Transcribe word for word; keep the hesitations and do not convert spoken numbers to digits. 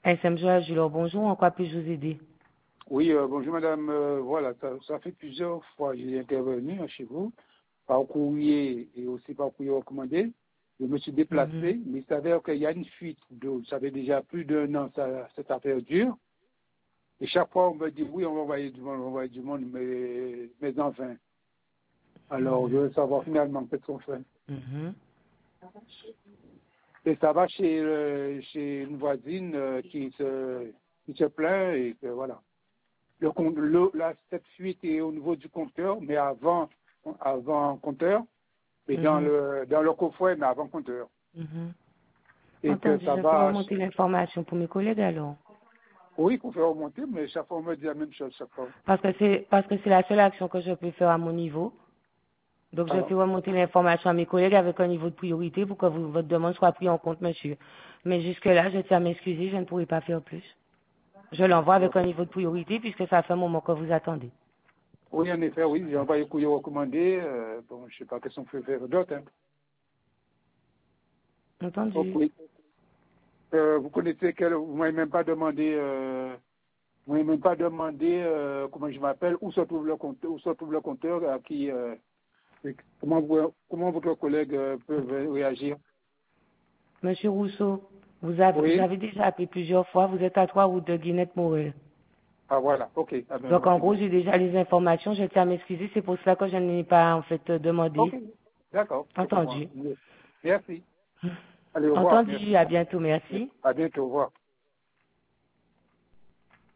S M Joël Julot, bonjour, en quoi puis-je vous aider? Oui, euh, bonjour madame. Euh, voilà, ça, ça fait plusieurs fois que j'ai intervenu hein, chez vous, par courrier et aussi par courrier recommandé. Je me suis déplacé, Mhm. mais il s'avère qu'il y a une fuite d'eau. Ça fait déjà plus d'un an, ça, cette affaire dure. Et chaque fois, on me dit, oui, on va envoyer du monde, on va envoyer du monde, mais, mais enfin. Alors, je Mhm. veux savoir finalement qu'est-ce qu'on fait. Mhm. Et ça va chez, euh, chez une voisine euh, qui, se, qui se plaint et que voilà. Le, com- le, la, cette fuite est au niveau du compteur, mais avant, avant compteur, et dans Mhm. le, dans le coffret, mais avant compteur. Mhm. Et que Entendu, ça je fais va, remonter l'information pour mes collègues alors. oui, qu'on fait remonter, mais chaque fois on me dit la même chose chaque fois. Parce que c'est parce que c'est la seule action que je peux faire à mon niveau. Donc je fais Alors, remonter l'information à mes collègues avec un niveau de priorité pour que vous- votre demande soit prise en compte, monsieur. Mais jusque-là, je tiens à m'excuser, je ne pourrai pas faire plus. Je l'envoie avec un niveau de priorité puisque ça fait un moment que vous attendez. oui, en effet, oui, j'ai envoyé courrier recommandé, euh, bon, je sais pas qu'est-ce qu'on peut faire d'autre, hein. Donc, Entendu. oui. Euh, vous connaissez quel, vous m'avez même pas demandé, euh, vous m'avez même pas demandé, euh, comment je m'appelle, où se trouve le compteur, où se trouve le compteur, à qui, euh, et comment vous, comment votre collègue euh, peut réagir? Monsieur Rousseau, vous avez, vous Oui. avez déjà appelé plusieurs fois, vous êtes à trois routes de Guinette-Morel. Ah voilà, ok. Ah ben, Donc en merci gros, beaucoup. j'ai déjà les informations, je tiens à m'excuser, c'est pour cela que je n'ai pas en fait Ok, demandé. d'accord, je comprends. Entendu. Merci. Allez, au revoir, Entendu, merci. à bientôt, merci. À bientôt, au revoir.